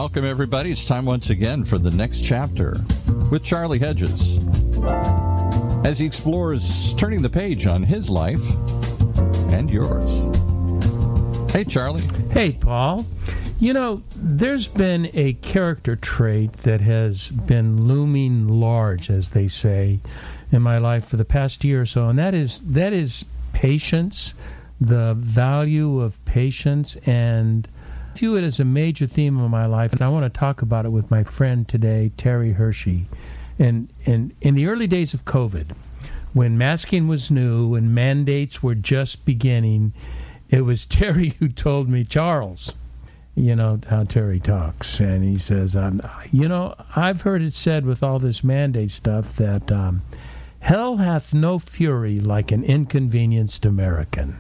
Welcome, everybody. It's time once again for the next chapter with Charlie Hedges as he explores turning the page on his life and yours. Hey, Charlie. Hey, Paul. You know, there's been a character trait that has been looming large, as they say, in my life for the past year or so, and that is patience, the value of patience, and I view it as a major theme of my life, and I want to talk about it with my friend today, Terry Hershey. And in the early days of COVID, when masking was new and mandates were just beginning, it was Terry who told me, Charles, you know how Terry talks, and he says, I've heard it said with all this mandate stuff that hell hath no fury like an inconvenienced American.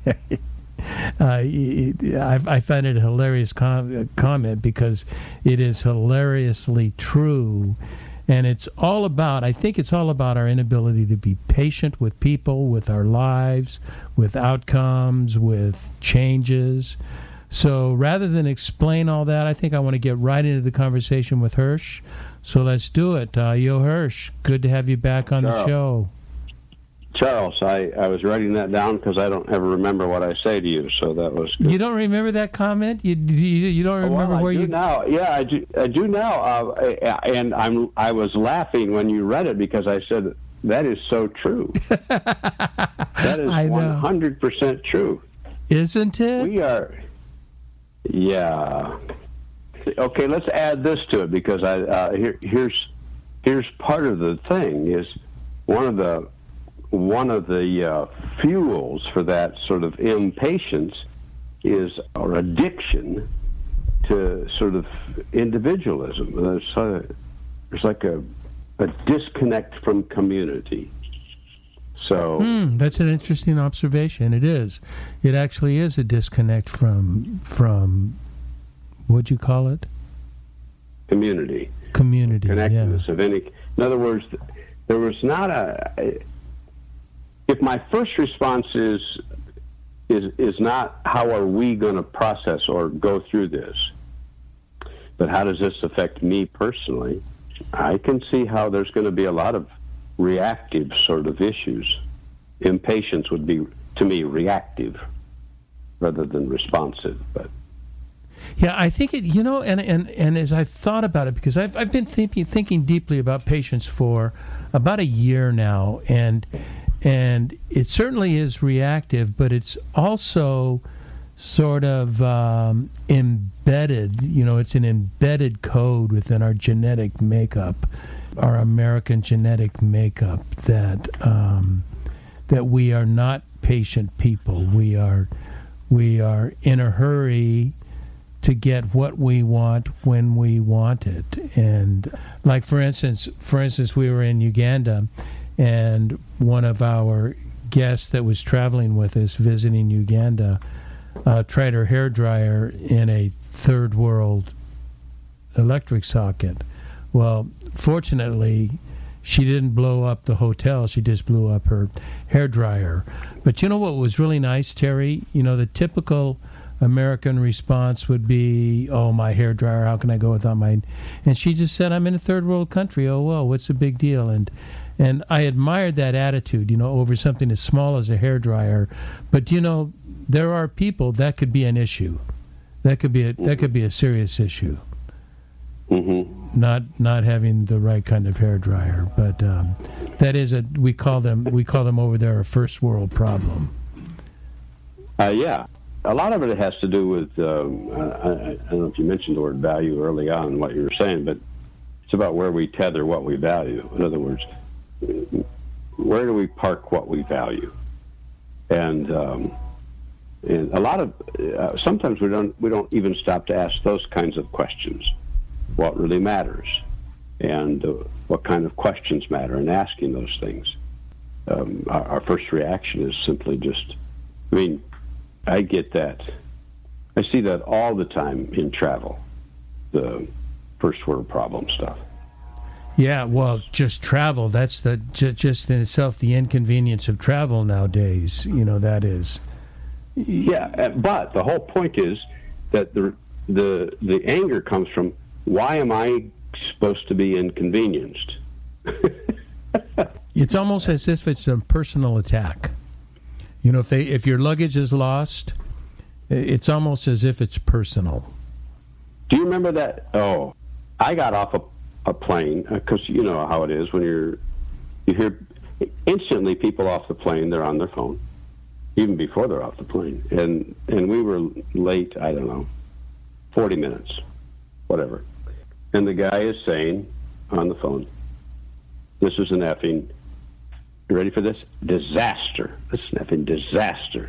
I find it a hilarious comment because it is hilariously true, and I think it's all about our inability to be patient with people, with our lives, with outcomes, with changes. So rather than explain all that, I think I want to get right into the conversation with Hirsch. So let's do it. Yo, Hirsch, good to have you back on the show. Charles, I was writing that down because I don't ever remember what I say to you, so that was good. You don't remember that comment? You don't remember where you... Now. Yeah, I do now, and I was laughing when you read it because I said, that is so true. That is 100% true. Isn't it? We are... Yeah. Okay, let's add this to it because here's part of the thing is one of the fuels for that sort of impatience is our addiction to sort of individualism. There's like a disconnect from community. So that's an interesting observation. It is. It actually is a disconnect from what'd you call it? Community. Connectedness of any. In other words, there was not if my first response is not how are we going to process or go through this, but how does this affect me personally, I can see how there's going to be a lot of reactive sort of issues. Impatience would be, to me, reactive rather than responsive. But yeah, I think it. And as I've thought about it, because I've been thinking deeply about patience for about a year now, and it certainly is reactive, but it's also sort of embedded. It's an embedded code within our genetic makeup, our American genetic makeup, that we are not patient people. We are in a hurry to get what we want when we want it. And like for instance, we were in Uganda, and one of our guests that was traveling with us visiting Uganda tried her hairdryer in a third world electric socket. Well, fortunately, she didn't blow up the hotel. She just blew up her hairdryer. But you know what was really nice, Terry? The typical American response would be, oh, my hairdryer, how can I go without mine? And she just said, I'm in a third world country. Oh, well, what's the big deal? And I admired that attitude, over something as small as a hairdryer. But, there are people that could be an issue. That could be a serious issue. Mm-hmm. Not having the right kind of hairdryer, but that is we call them over there a first world problem. Yeah, a lot of it has to do with I don't know if you mentioned the word value early on in what you were saying, but it's about where we tether what we value. In other words, where do we park what we value? And a lot of sometimes we don't even stop to ask those kinds of questions. What really matters, and what kind of questions matter, and asking those things. Our first reaction is simply just, I get that. I see that all the time in travel, the first world problem stuff. Yeah, well, just travel, that's just in itself the inconvenience of travel nowadays, that is. Yeah, but the whole point is that the anger comes from, why am I supposed to be inconvenienced? It's almost as if it's a personal attack. You know, if your luggage is lost, it's almost as if it's personal. Do you remember that? Oh, I got off a plane, because you know how it is when you hear instantly people off the plane, they're on their phone, even before they're off the plane. And we were late, I don't know, 40 minutes, whatever. And the guy is saying on the phone, this is an effing, you ready for this? Disaster. This is an effing disaster.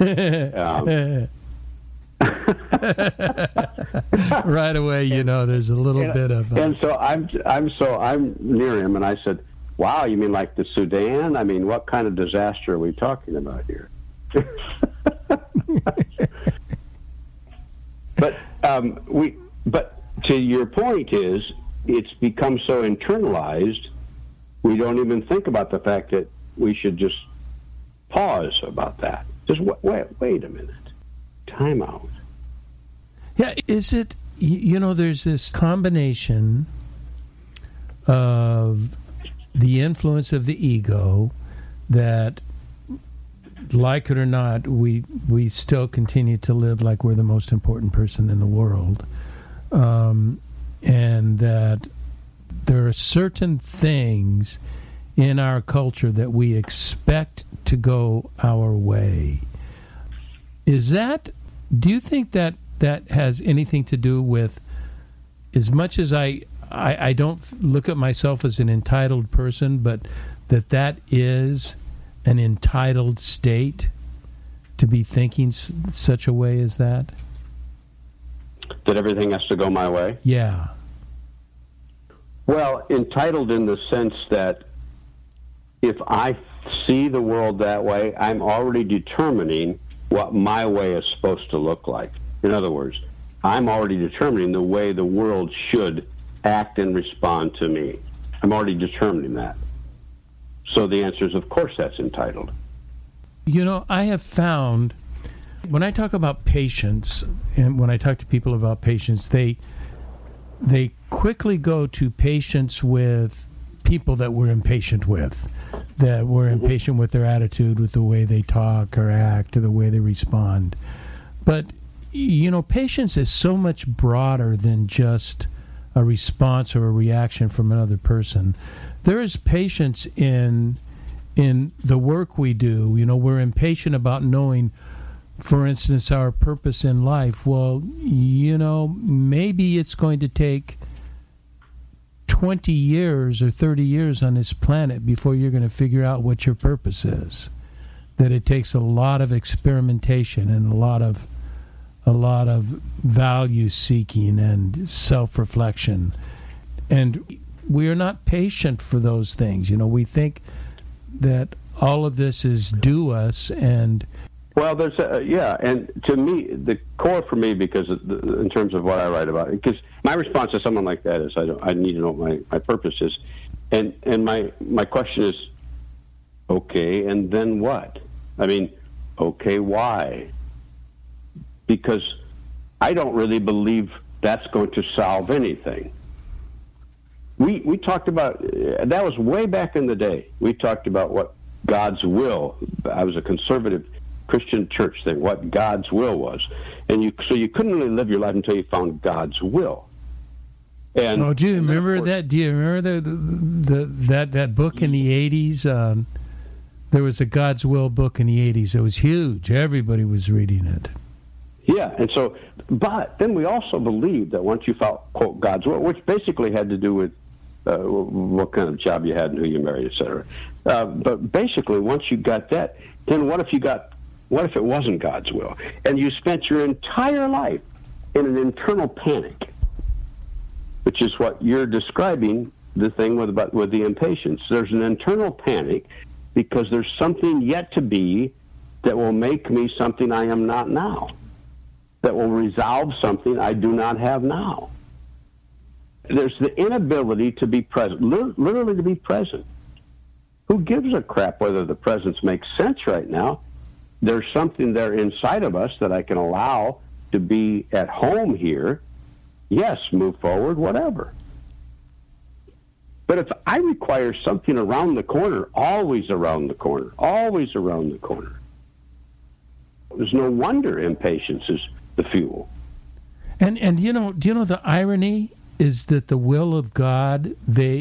Right away, you know, there's a little bit of. And so I'm near him, and I said, "Wow, you mean like the Sudan? I mean, what kind of disaster are we talking about here?" But to your point is, it's become so internalized, we don't even think about the fact that we should just pause about that. Just wait a minute. Time out. Yeah, is it, you know, there's this combination of the influence of the ego that, like it or not, we still continue to live like we're the most important person in the world. And that there are certain things in our culture that we expect to go our way. Do you think that has anything to do with, as much as I don't look at myself as an entitled person, but that is an entitled state to be thinking such a way as that? That everything has to go my way? Yeah. Well, entitled in the sense that if I see the world that way, I'm already determining what my way is supposed to look like. In other words, I'm already determining the way the world should act and respond to me. I'm already determining that. So the answer is, of course, that's entitled. You know, I have found, when I talk about patience, and when I talk to people about patience, they quickly go to patience with people that we're impatient with, that we're impatient with their attitude, with the way they talk or act, or the way they respond. But, you know, patience is so much broader than just a response or a reaction from another person. There is patience in the work we do. You know, we're impatient about knowing, for instance, our purpose in life. Well, you know, maybe it's going to take 20 years or 30 years on this planet before you're going to figure out what your purpose is. That it takes a lot of experimentation and a lot of value seeking and self-reflection. And we are not patient for those things. You know, we think that all of this is due us. And well, there's and to me, the core for me, because in terms of what I write about, because my response to someone like that is, I need to know what my purpose is, and my question is, okay, and then what? I mean, okay, why? Because I don't really believe that's going to solve anything. We talked about, that was way back in the day. We talked about what God's will, I was a conservative Christian church thing, what God's will was. And so you couldn't really live your life until you found God's will. And do you remember that? Do you remember that book in the 80s? There was a God's Will book in the 80s. It was huge. Everybody was reading it. Yeah, and so, but then we also believed that once you found, quote, God's will, which basically had to do with what kind of job you had and who you married, et cetera. But basically, once you got that, then what if it wasn't God's will? And you spent your entire life in an internal panic, which is what you're describing, the thing with the impatience. There's an internal panic because there's something yet to be that will make me something I am not now, that will resolve something I do not have now. There's the inability to be present, literally to be present. Who gives a crap whether the presence makes sense right now? There's something there inside of us that I can allow to be at home here, yes, move forward, whatever. But if I require something around the corner, always around the corner, always around the corner, there's no wonder impatience is the fuel. And do you know the irony is that the will of God,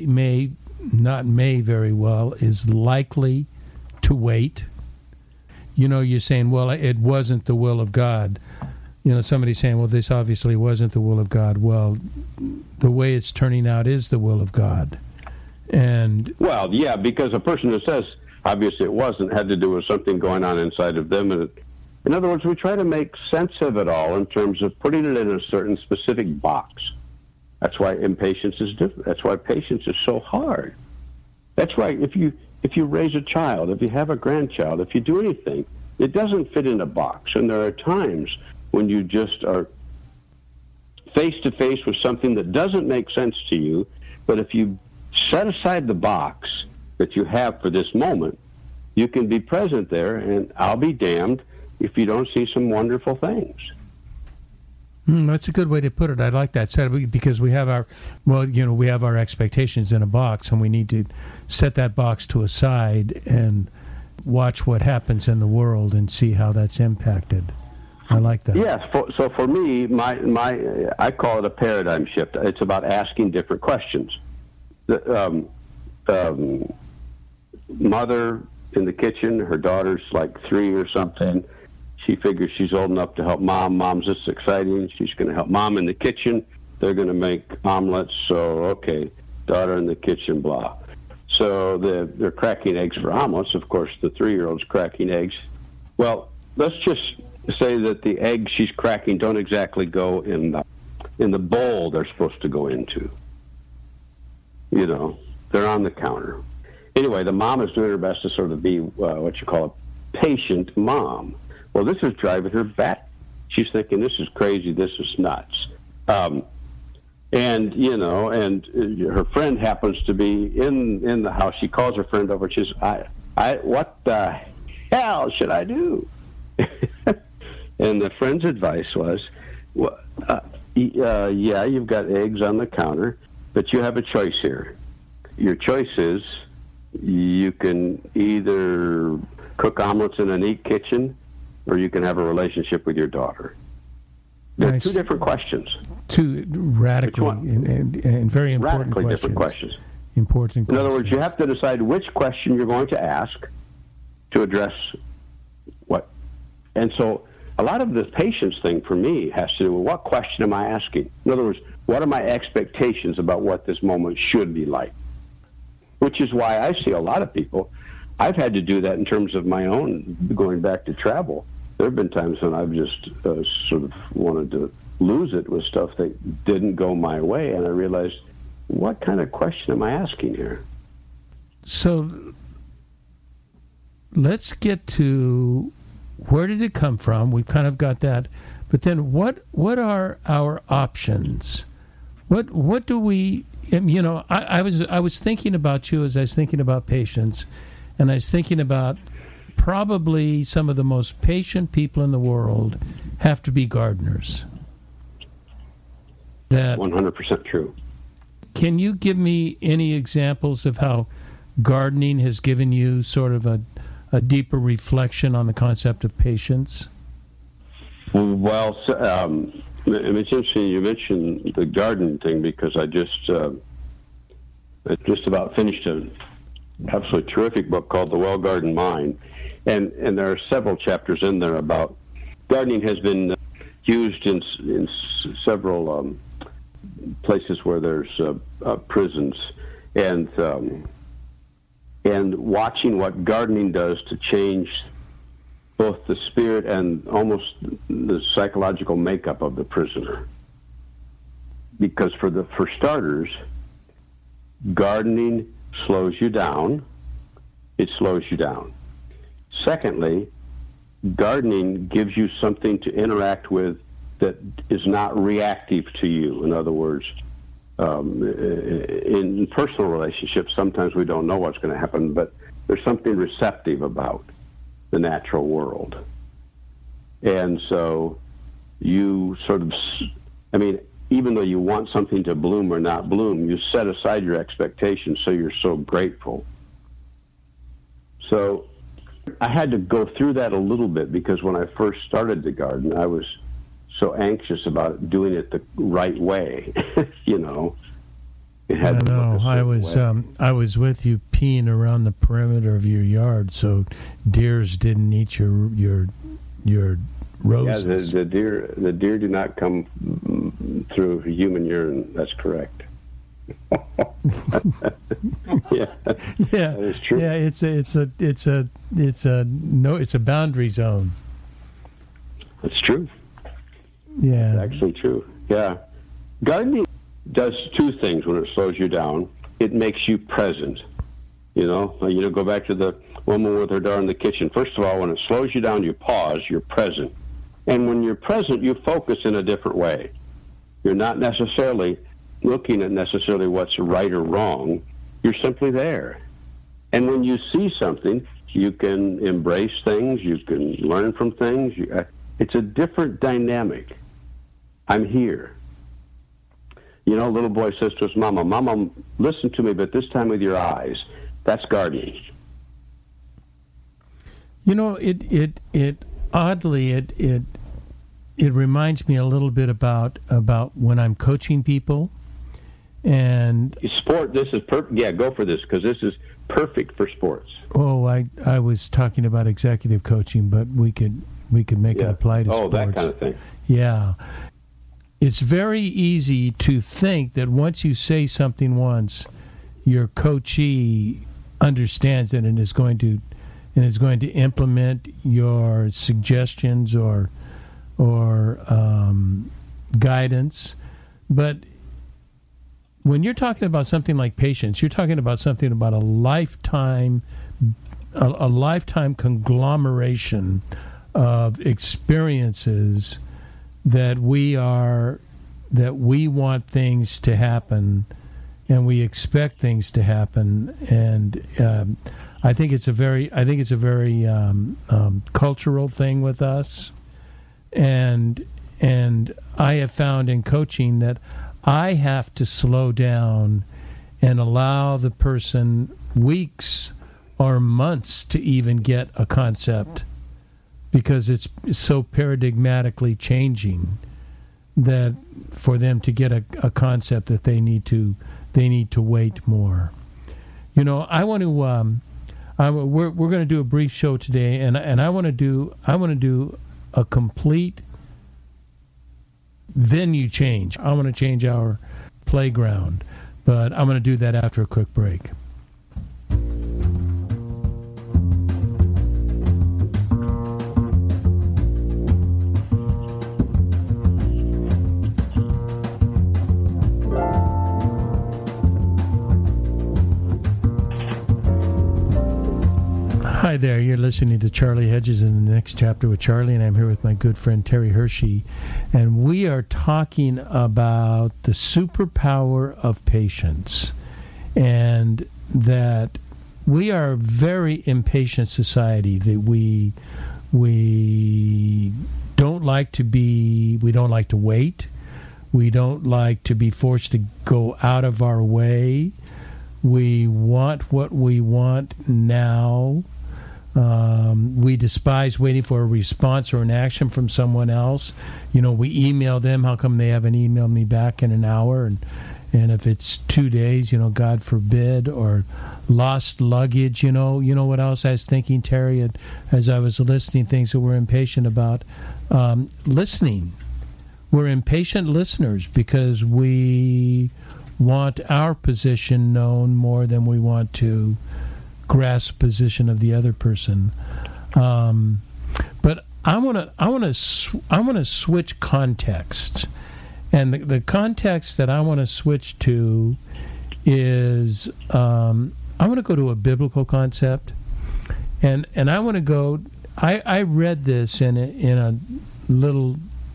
very well, is likely to wait. You're saying, well, it wasn't the will of God. Somebody's saying, well, this obviously wasn't the will of God. Well, the way it's turning out is the will of God. And well, yeah, because a person who says, obviously it wasn't, had to do with something going on inside of them. And in other words, we try to make sense of it all in terms of putting it in a certain specific box. That's why impatience is different. That's why patience is so hard. That's why if you raise a child, if you have a grandchild, if you do anything, it doesn't fit in a box. And there are times when you just are face to face with something that doesn't make sense to you, but if you set aside the box that you have for this moment, you can be present there, and I'll be damned if you don't see some wonderful things. That's a good way to put it. I like that. Because we have our expectations in a box, and we need to set that box to a side and watch what happens in the world and see how that's impacted. I like that. Yes. So for me, I call it a paradigm shift. It's about asking different questions. The mother in the kitchen, her daughter's like 3 or something. She figures she's old enough to help Mom. Mom's just exciting. She's going to help Mom in the kitchen. They're going to make omelets. So, okay, daughter in the kitchen, blah. So they're cracking eggs for omelets. Of course, the 3-year-old's cracking eggs. Well, let's just say that the eggs she's cracking don't exactly go in the bowl they're supposed to go into. They're on the counter. Anyway, the mom is doing her best to sort of be what you call a patient mom. Well, this is driving her back. She's thinking, this is crazy, this is nuts. And her friend happens to be in the house. She calls her friend over. She says, what the hell should I do? And the friend's advice was, yeah, you've got eggs on the counter, but you have a choice here. Your choice is you can either cook omelets in a neat kitchen, or you can have a relationship with your daughter. They're two different questions. Two radically and very important radically questions. Different questions. Important questions. In other words, you have to decide which question you're going to ask to address what. And so a lot of the patience thing for me has to do with what question am I asking? In other words, what are my expectations about what this moment should be like? Which is why I see a lot of people. I've had to do that in terms of my own, going back to travel. There have been times when I've just sort of wanted to lose it with stuff that didn't go my way, and I realized, what kind of question am I asking here? So let's get to where did it come from? We've kind of got that. But then what are our options? What do we, I was thinking about you as I was thinking about patience, and I was thinking about probably some of the most patient people in the world have to be gardeners. That 100% true. Can you give me any examples of how gardening has given you sort of a deeper reflection on the concept of patience? Well, it's interesting you mentioned the garden thing, because I just about finished an absolutely terrific book called The Well-Gardened Mind. And there are several chapters in there about gardening has been used in several places where there's prisons, and watching what gardening does to change both the spirit and almost the psychological makeup of the prisoner. Because for starters, gardening slows you down. It slows you down. Secondly, gardening gives you something to interact with that is not reactive to you. In other words, in personal relationships, sometimes we don't know what's going to happen, but there's something receptive about the natural world. And so you sort of, even though you want something to bloom or not bloom, you set aside your expectations, so you're so grateful. So I had to go through that a little bit, because when I first started the garden, I was so anxious about doing it the right way. It had to look a certain way. I was with you peeing around the perimeter of your yard, so deers didn't eat your roses. Yeah, the deer do not come through human urine. That's correct. Yeah, that is true. Yeah, it's a boundary zone. That's true. Yeah, it's actually true. Yeah, gardening does two things when it slows you down. It makes you present. Go back to the woman with her daughter in the kitchen. First of all, when it slows you down, you pause. You're present, and when you're present, you focus in a different way. You're not necessarily looking at what's right or wrong. You're simply there. And when you see something, you can embrace things, you can learn from things. It's a different dynamic. I'm here. Little boy says to his mama, "Mama, listen to me, but this time with your eyes." That's gardening. It oddly reminds me a little bit about when I'm coaching people. And sport, this is perfect. Yeah, go for this, because this is perfect for sports. Oh, I was talking about executive coaching, but we could make it apply to sports. That kind of thing. Yeah. It's very easy to think that once you say something once, your coachee understands it and is going to implement your suggestions or guidance. But when you're talking about something like patience, you're talking about something about a lifetime conglomeration of experiences that we want things to happen, and we expect things to happen, and I think it's a very cultural thing with us, and I have found in coaching that I have to slow down and allow the person weeks or months to even get a concept, because it's so paradigmatically changing that for them to get a concept that they need to wait more. I want to we're going to do a brief show today, and I want to do a complete venue change. I want to change our playground, but I'm going to do that after a quick break. Hi there, you're listening to Charlie Hedges in the Next Chapter with Charlie, and I'm here with my good friend Terry Hershey, and we are talking about the superpower of patience, and that we are a very impatient society, that we don't like to wait, we don't like to be forced to go out of our way, we want what we want now. We despise waiting for a response or an action from someone else. We email them. How come they haven't emailed me back in an hour? And if it's 2 days, God forbid, or lost luggage, you know what else I was thinking, Terry, as I was listening, things that we're impatient about. Listening. We're impatient listeners because we want our position known more than we want to grasp position of the other person, but I want to switch context, and the context that I want to switch to is I want to go to a biblical concept, and I want to go. I read this in a little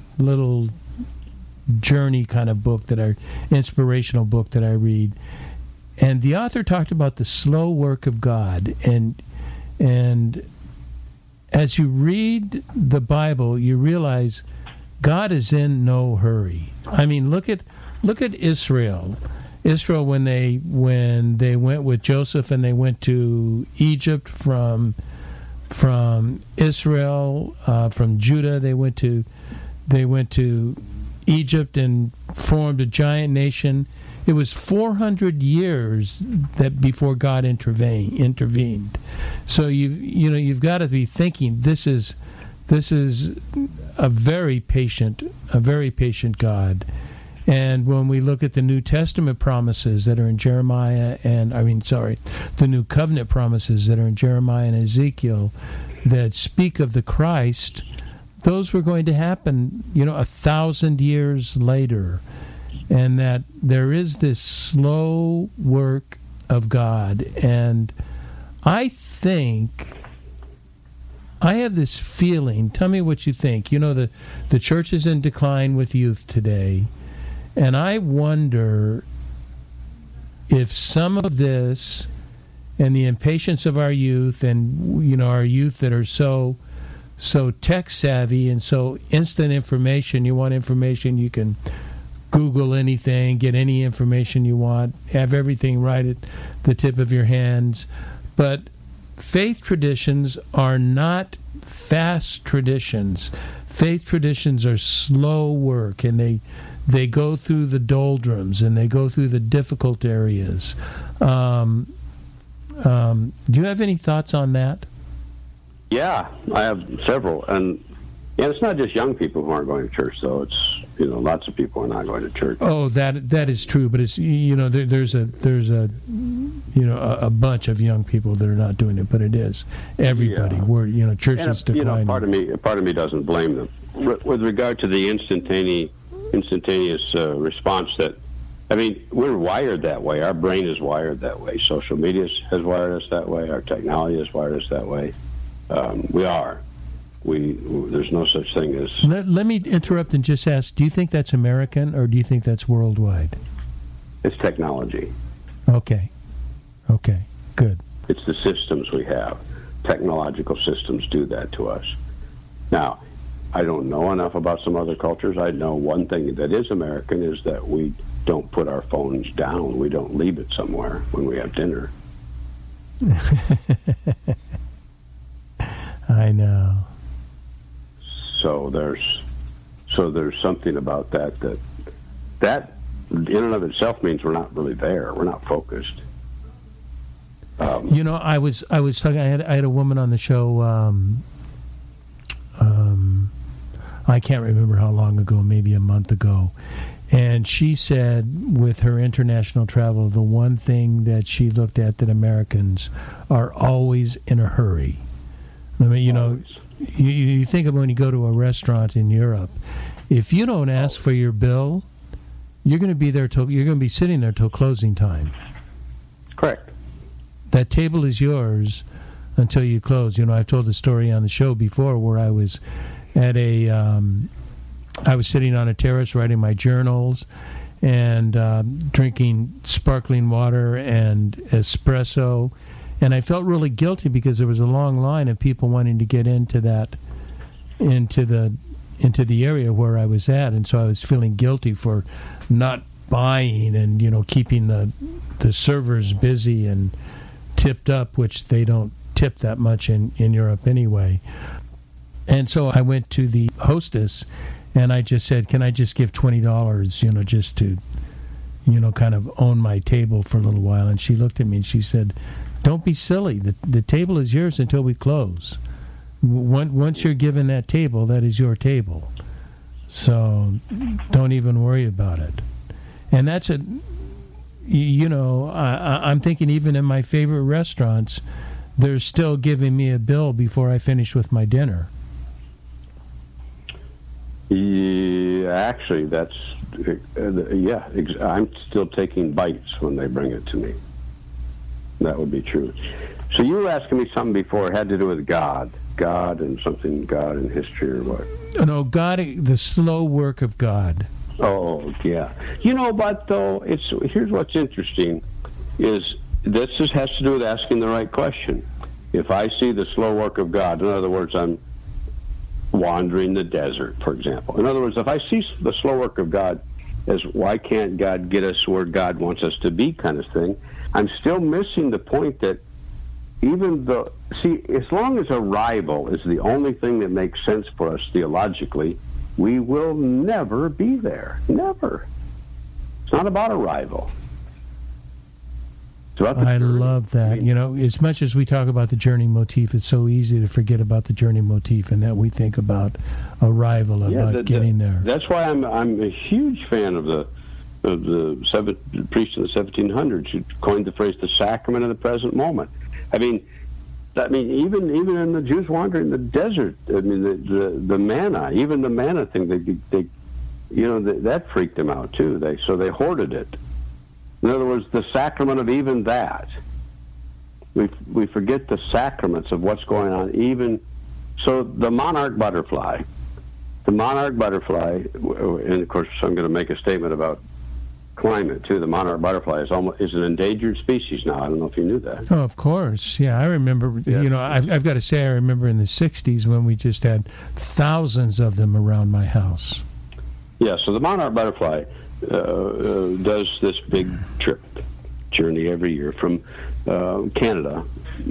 journey kind of book inspirational book that I read. And the author talked about the slow work of God, and as you read the Bible, you realize God is in no hurry. I mean, look at Israel. Israel, when they went with Joseph and they went to Egypt from Israel, from Judah, they went to Egypt and formed a giant nation. It was 400 years that before God intervened. So you've got to be thinking this is a very patient God. And when we look at the New Testament promises that are in Jeremiah the New Covenant promises that are in Jeremiah and Ezekiel that speak of the Christ, those were going to happen, 1,000 years later. And that there is this slow work of God. And I have this feeling, tell me what you think. The church is in decline with youth today. And I wonder if some of this and the impatience of our youth and, our youth that are so tech savvy and so instant information, you want information, you can Google anything, get any information you want, have everything right at the tip of your hands. But faith traditions are not fast traditions. Faith traditions are slow work, and they go through the doldrums and they go through the difficult areas. Do you have any thoughts on that? Yeah, I have several. And it's not just young people who aren't going to church, though. It's lots of people are not going to church. Oh, that is true, but it's there's a bunch of young people that are not doing it, but it is everybody. Yeah. Church is declining. Part of me doesn't blame them with regard to the instantaneous response. We're wired that way. Our brain is wired that way. Social media has wired us that way. Our technology has wired us that way. We are. There's no such thing as... Let me interrupt and just ask, do you think that's American or do you think that's worldwide? It's technology. Okay, good. It's the systems we have. Technological systems do that to us. Now, I don't know enough about some other cultures. I know one thing that is American is that we don't put our phones down. We don't leave it somewhere when we have dinner. I know. So there's something about that in and of itself means we're not really there. We're not focused. I was talking. I had a woman on the show. I can't remember how long ago, maybe a month ago, and she said with her international travel, the one thing that she looked at that Americans are always in a hurry. You think of when you go to a restaurant in Europe, if you don't ask for your bill, you're going to be sitting there till closing time. Correct. That table is yours until you close. I've told the story on the show before where I was at I was sitting on a terrace writing my journals and drinking sparkling water and espresso. And I felt really guilty because there was a long line of people wanting to get into the area where I was at, and so I was feeling guilty for not buying and keeping the servers busy and tipped up, which they don't tip that much in Europe anyway. And so I went to the hostess and I just said, "Can I just give $20, just to kind of own my table for a little while?" And she looked at me and she said, "Don't be silly. The table is yours until we close. Once you're given that table, that is your table. So don't even worry about it." And that's I'm thinking even in my favorite restaurants, they're still giving me a bill before I finish with my dinner. Yeah, actually, I'm still taking bites when they bring it to me. That would be true. So you were asking me something before. It had to do with God and something, God in history or what? No, God, the slow work of God. Oh, yeah. But though, here's what's interesting, is this has to do with asking the right question. If I see the slow work of God, in other words, why wandering the desert, for example. In other words, if I see the slow work of God as why can't God get us where God wants us to be kind of thing, I'm still missing the point that even though, as long as arrival is the only thing that makes sense for us theologically, we will never be there. Never. It's not about arrival. I love that. As much as we talk about the journey motif, it's so easy to forget about the journey motif and that we think about arrival, getting there. That's why I'm a huge fan of the priests in the 1700s who coined the phrase "the sacrament of the present moment." I mean, even in the Jews wandering the desert, I mean, the manna, even the manna thing, that freaked them out too. So they hoarded it. In other words, the sacrament of even that. We forget the sacraments of what's going on. Even so, the monarch butterfly, and of course, I'm going to make a statement about climate too. The monarch butterfly is an endangered species now. I don't know if you knew that. Oh, of course. Yeah, I remember. Yeah. I've got to say, I remember in the '60s when we just had thousands of them around my house. Yeah. So the monarch butterfly does this big journey every year from Canada,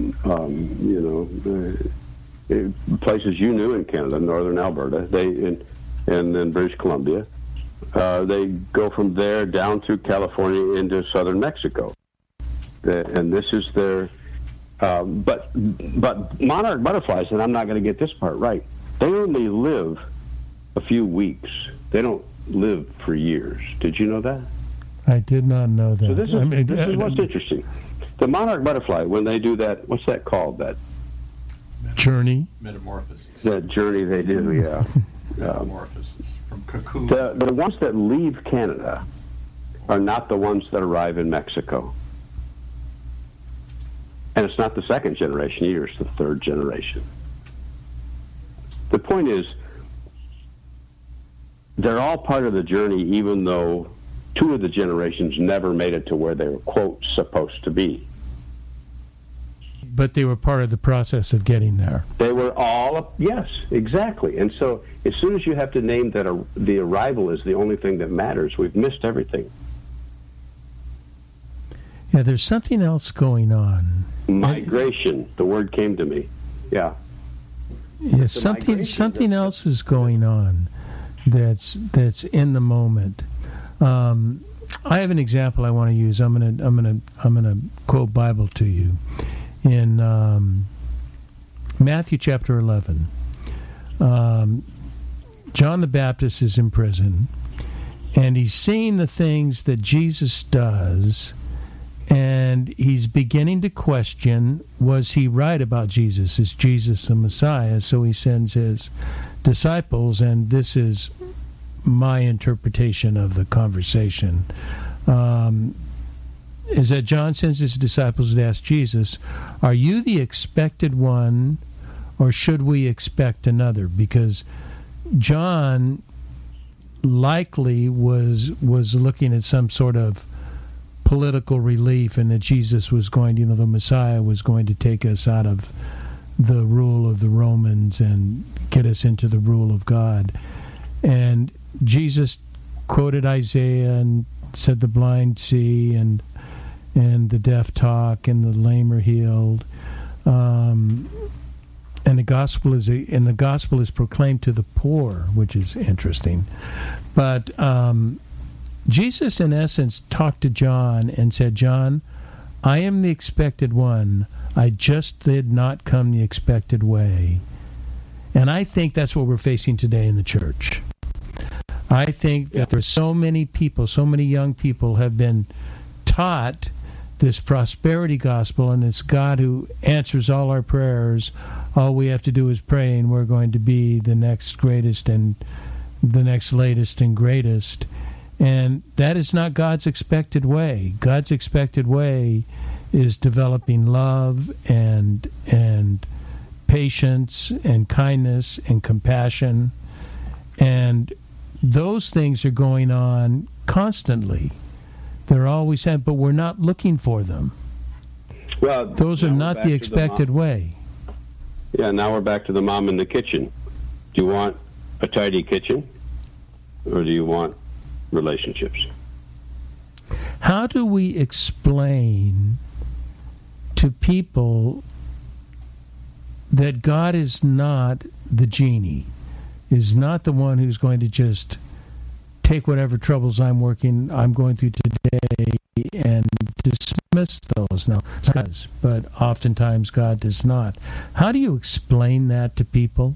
places you knew in Canada, northern Alberta, and then British Columbia. They go from there down through California into southern Mexico, and this is their. But monarch butterflies, and I'm not going to get this part right. They only live a few weeks. They don't live for years. Did you know that? I did not know that. So this is what's interesting. The monarch butterfly, when they do that, what's that called? That journey? Metamorphosis. That journey they do, yeah. Metamorphosis from cocoon. The ones that leave Canada are not the ones that arrive in Mexico. And it's not the second generation either, it's the third generation. The point is, they're all part of the journey, even though two of the generations never made it to where they were, quote, supposed to be. But they were part of the process of getting there. They were all, yes, exactly. And so as soon as you have to name that the arrival is the only thing that matters, we've missed everything. Yeah, there's something else going on. Migration, the word came to me. Yeah. Yeah, something else is going on that's in the moment. I have an example I want to use. I'm gonna quote Bible to you in Matthew chapter 11. John the Baptist is in prison, and he's seeing the things that Jesus does, and he's beginning to question: was he right about Jesus? Is Jesus the Messiah? So he sends his disciples, and this is my interpretation of the conversation, is that John sends his disciples to ask Jesus, are you the expected one, or should we expect another? Because John likely was looking at some sort of political relief, and that Jesus was going, the Messiah was going to take us out of the rule of the Romans and get us into the rule of God. And Jesus quoted Isaiah and said the blind see and the deaf talk and the lame are healed. And the gospel is proclaimed to the poor, which is interesting. But Jesus, in essence, talked to John and said, John, I am the expected one. I just did not come the expected way. And I think that's what we're facing today in the church. I think that there's so many people, so many young people have been taught this prosperity gospel, and it's God who answers all our prayers. All we have to do is pray, and we're going to be the next greatest and the next latest and greatest. And that is not God's expected way. God's expected way is developing love and patience and kindness and compassion. And those things are going on constantly. They're always had, but we're not looking for them. Well, those are not the expected way. Yeah, now we're back to the mom in the kitchen. Do you want a tidy kitchen, or do you want relationships? How do we explain to people that God is not the genie, is not the one who's going to just take whatever troubles I'm going through today and dismiss those? Now, God does, but oftentimes God does not. How do you explain that to people?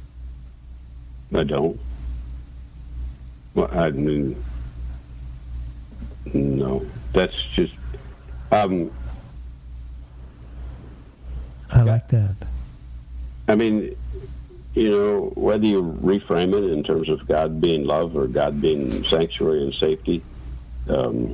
I don't. Well, I mean, no. That's just. I like that. I mean, whether you reframe it in terms of God being love or God being sanctuary and safety, the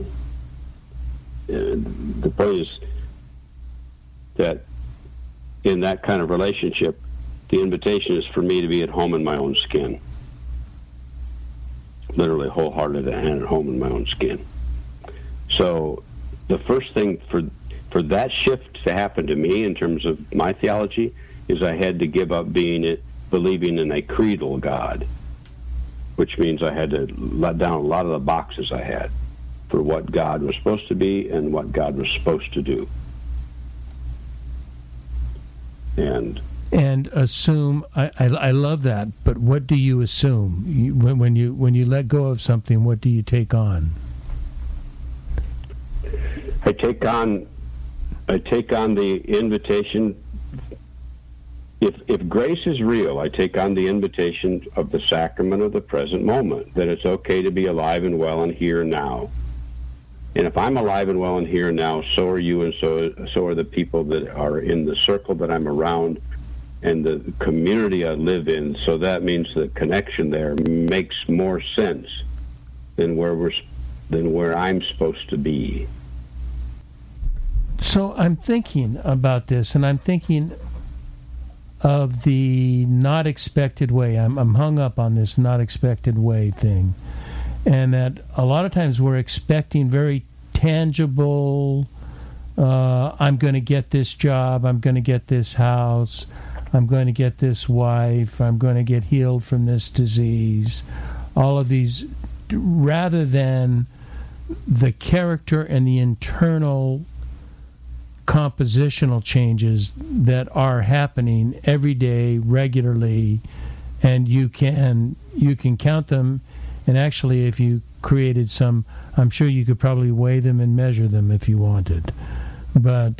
point is that in that kind of relationship, the invitation is for me to be at home in my own skin. Literally wholehearted and at home in my own skin. So the first thing for that shift to happen to me in terms of my theology is I had to give up believing in a creedal God, which means I had to let down a lot of the boxes I had for what God was supposed to be and what God was supposed to do. And assume. I love that. But what do you assume when you let go of something? What do you take on? I take on the invitation. If grace is real, I take on the invitation of the sacrament of the present moment, that it's okay to be alive and well and here and now. And if I'm alive and well and here and now, so are you, and so are the people that are in the circle that I'm around and the community I live in. So that means the connection there makes more sense than where I'm supposed to be. So I'm thinking about this, and I'm thinking of the not expected way. I'm hung up on this not expected way thing. And that a lot of times we're expecting very tangible, I'm going to get this job, I'm going to get this house, I'm going to get this wife, I'm going to get healed from this disease. All of these, rather than the character and the internal compositional changes that are happening every day, regularly, and you can count them. And actually, if you created some, I'm sure you could probably weigh them and measure them if you wanted. But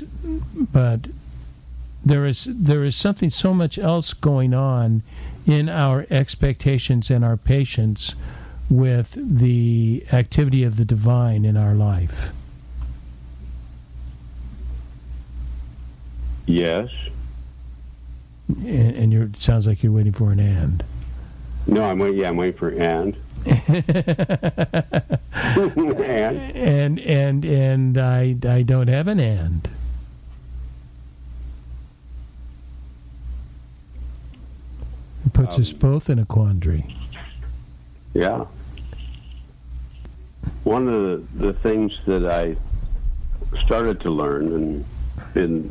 there is something so much else going on in our expectations and our patience with the activity of the divine in our life. Yes. And it sounds like you're waiting for an and. No, I'm waiting for and. and I don't have an and. It puts us both in a quandary. Yeah. One of the things that I started to learn in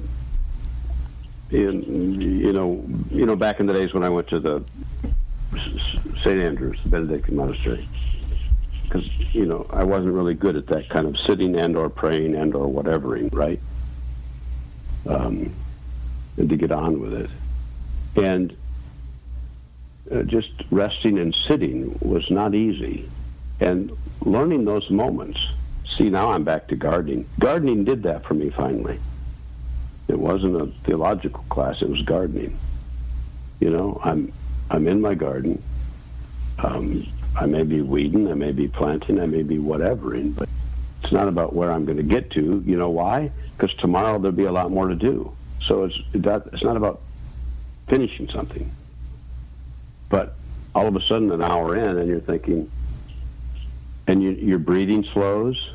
back in the days when I went to the St. Andrews, the Benedictine monastery, because I wasn't really good at that kind of sitting and or praying and or whatevering, right? And to get on with it, and just resting and sitting was not easy, and learning those moments. See, now I'm back to gardening. Gardening did that for me finally. It wasn't a theological class; it was gardening. I'm in my garden. I may be weeding, I may be planting, I may be whatevering, but it's not about where I'm going to get to. You know why? Because tomorrow there'll be a lot more to do. So it's not about finishing something. But all of a sudden, an hour in, and you're thinking, and your breathing slows.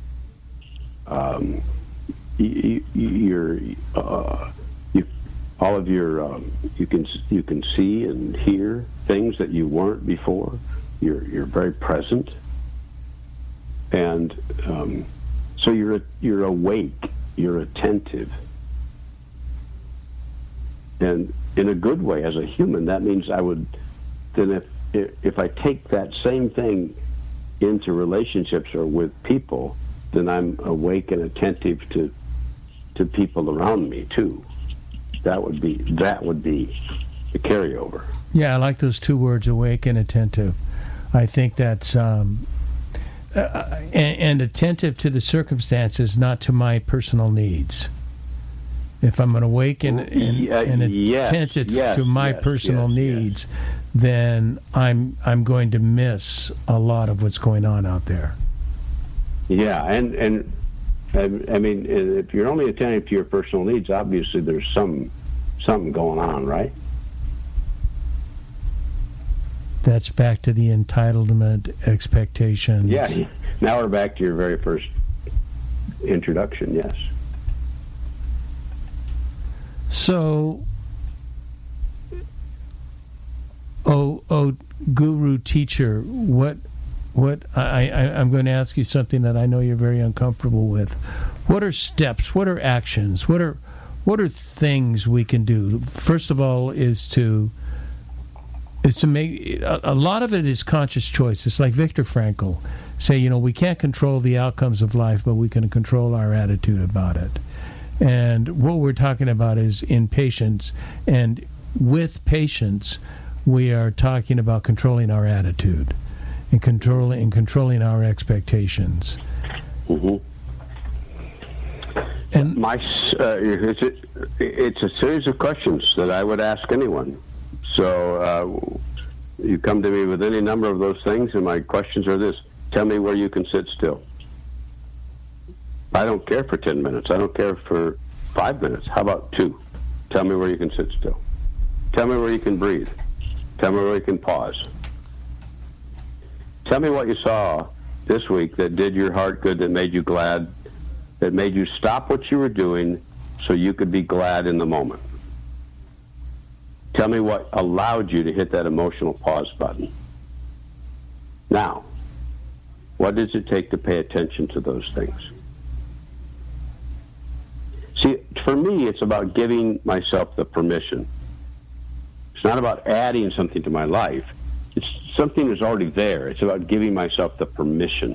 You can see and hear things that you weren't before. You're very present, and so you're awake. You're attentive, and in a good way. As a human, that means I would then if I take that same thing into relationships or with people, then I'm awake and attentive to people around me too. That would be the carryover. Yeah, I like those two words, awake and attentive. I think that's and attentive to the circumstances, not to my personal needs. If I'm awake and attentive to my personal needs, then I'm going to miss a lot of what's going on out there. Yeah, and I mean, if you're only attentive to your personal needs, obviously there's something going on, right? That's back to the entitlement expectations. Yeah. Now we're back to your very first introduction. Yes. So, guru teacher, I'm going to ask you something that I know you're very uncomfortable with. What are steps? What are actions? What are things we can do? First of all, is to make a lot of it is conscious choice. It's like Viktor Frankl say, we can't control the outcomes of life, but we can control our attitude about it. And what we're talking about is in patience, and with patience, we are talking about controlling our attitude and controlling our expectations. Mm-hmm. And it's a series of questions that I would ask anyone. So you come to me with any number of those things, and my questions are this: tell me where you can sit still. I don't care for 10 minutes. I don't care for 5 minutes. How about 2? Tell me where you can sit still. Tell me where you can breathe. Tell me where you can pause. Tell me what you saw this week that did your heart good, that made you glad, that made you stop what you were doing so you could be glad in the moment. Tell me what allowed you to hit that emotional pause button. Now, what does it take to pay attention to those things? See, for me, it's about giving myself the permission. It's not about adding something to my life. It's something that's already there. It's about giving myself the permission.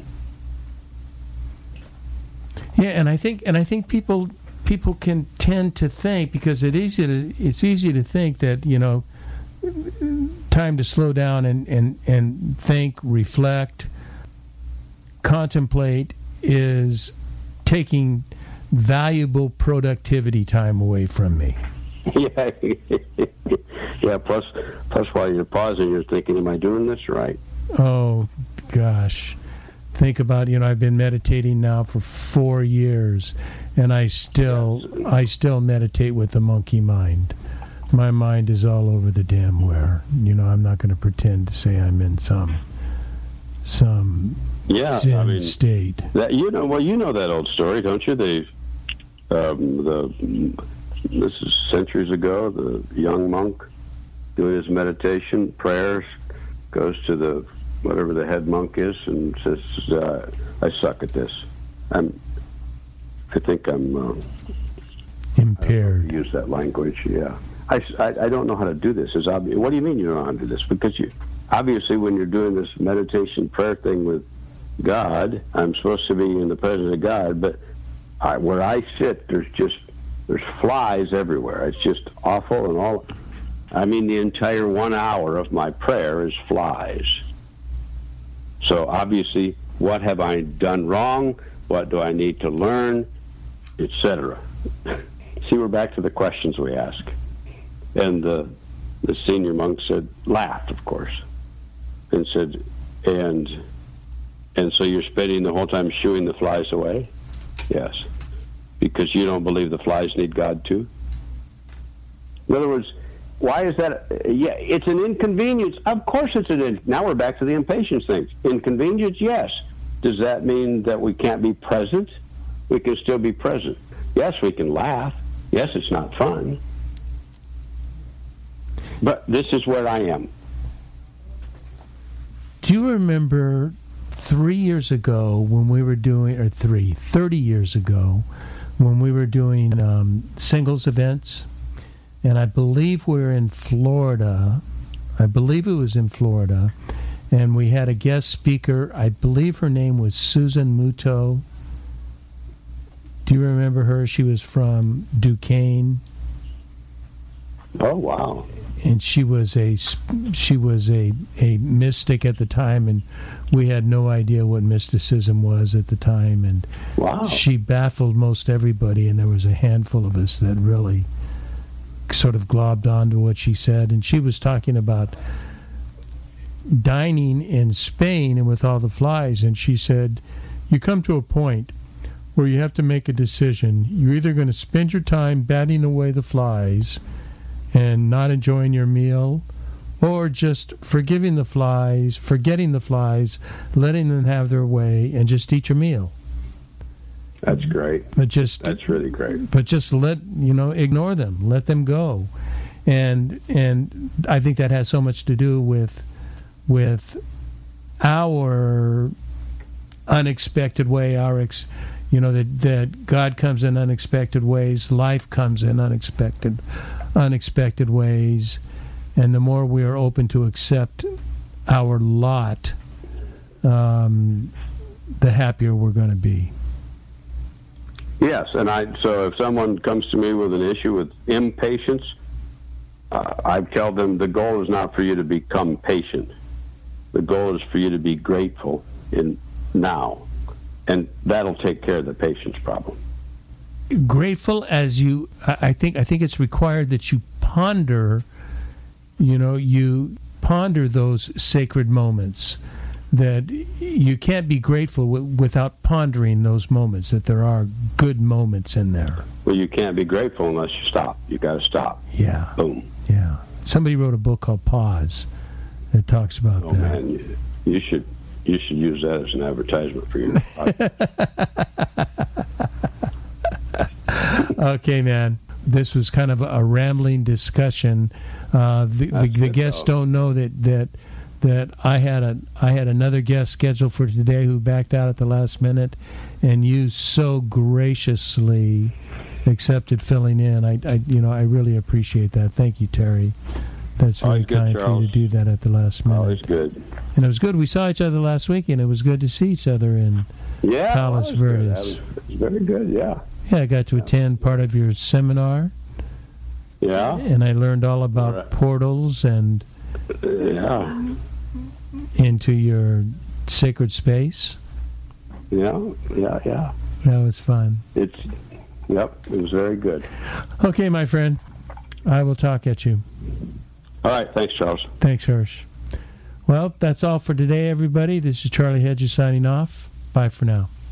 Yeah, and I think people can tend to think, because it's easy to think that time to slow down and think, reflect, contemplate is taking valuable productivity time away from me. Yeah. Plus, while you're pausing, you're thinking, "Am I doing this right?" Oh, gosh. Think about, I've been meditating now for 4 years, and I still meditate with the monkey mind. My mind is all over the damn where. I'm not going to pretend to say I'm in some zen state. That, you know that old story, don't you? This is centuries ago. The young monk doing his meditation, prayers, goes to whatever the head monk is, and says, "I suck at this. I think I'm impaired." Use that language. Yeah, I don't know how to do this. Is obvious. What do you mean you don't know how to do this? Because obviously when you're doing this meditation prayer thing with God, I'm supposed to be in the presence of God, but where I sit, there's flies everywhere. It's just awful, and all. I mean, the entire 1 hour of my prayer is flies. So obviously, what have I done wrong? What do I need to learn, etc. See, we're back to the questions we ask. And the senior monk laughed, of course, and said, and so you're spending the whole time shooing the flies away? Yes. Because you don't believe the flies need God too? In other words, why is that? Yeah, it's an inconvenience. Of course it's now we're back to the impatience thing. Inconvenience, yes. Does that mean that we can't be present? We can still be present. Yes, we can laugh. Yes, it's not fun. But this is where I am. Do you remember 3 years ago when we were doing, 30 years ago, when we were doing singles events? And I believe we were in Florida. I believe it was in Florida, and we had a guest speaker. I believe her name was Susan Muto. Do you remember her? She was from Duquesne. Oh, wow. And she was a mystic at the time, and we had no idea what mysticism was at the time. And wow. She baffled most everybody, and there was a handful of us that really sort of globbed onto what she said. And she was talking about dining in Spain and with all the flies, and she said, you come to a point where you have to make a decision. You're either going to spend your time batting away the flies and not enjoying your meal, or just forgetting the flies, letting them have their way, and just eat your meal. That's great. That's really great. But just ignore them, let them go, and I think that has so much to do with our unexpected way, that God comes in unexpected ways, life comes in unexpected ways, and the more we are open to accept our lot, the happier we're going to be. Yes, and so if someone comes to me with an issue with impatience, I tell them the goal is not for you to become patient. The goal is for you to be grateful in now, and that'll take care of the patience problem. Grateful as you, I think it's required that you ponder, you ponder those sacred moments, that you can't be grateful without pondering those moments, that there are good moments in there. Well, you can't be grateful unless you stop. You got to stop. Yeah. Boom. Yeah. Somebody wrote a book called Pause that talks about that. Man, you should use that as an advertisement for your Okay, man. This was kind of a rambling discussion. The guests don't know that I had another guest scheduled for today who backed out at the last minute, and you so graciously accepted filling in. I really appreciate that. Thank you, Terry. That's very kind for you to do that at the last minute. Always good. And it was good. We saw each other last week, and it was good to see each other in Palos Verdes. It was very good, yeah. Yeah, I got to attend part of your seminar. Yeah. And I learned all about portals and into your sacred space. Yeah. That was fun. It was very good. Okay, my friend. I will talk at you. All right. Thanks, Charles. Thanks, Hirsch. Well, that's all for today, everybody. This is Charlie Hedges signing off. Bye for now.